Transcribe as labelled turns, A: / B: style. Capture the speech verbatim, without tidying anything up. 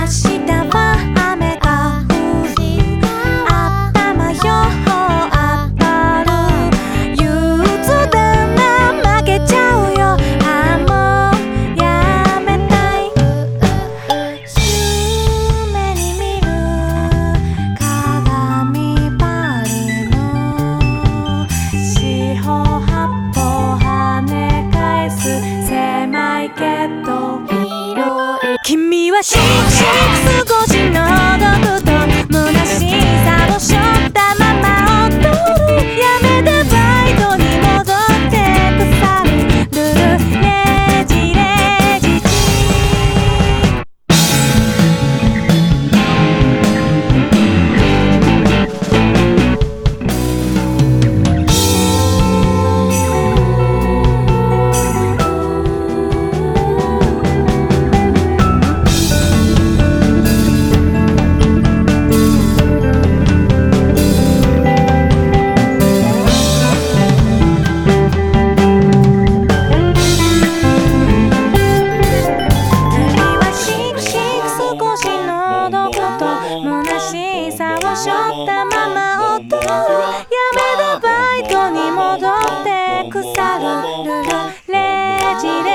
A: 君はしくしく少しの毒と虚しさを背負ったまま踊る。やめてバイトに戻って腐るルルレジレジジ虚しさを背負ったまま踊る。やめたバイトに戻って腐るルルレジレ